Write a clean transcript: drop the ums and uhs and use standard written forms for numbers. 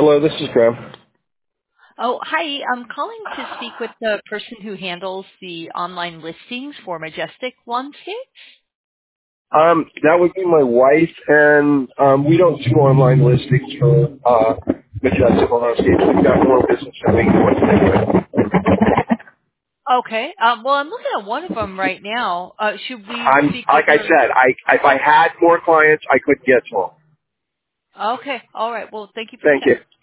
Hello, this is Graham. Oh, hi. I'm calling to speak with the person who handles the online listings for Majestic Landscape. That would be my wife, and we don't do online listings for Majestic Landscapes. We've got more business than we can anyway. Okay. Well, I'm looking at one of them right now. Should we speak with Like I her? said, if I had more clients, I could get to them. Okay. All right. Well, thank you for your Thank time. you.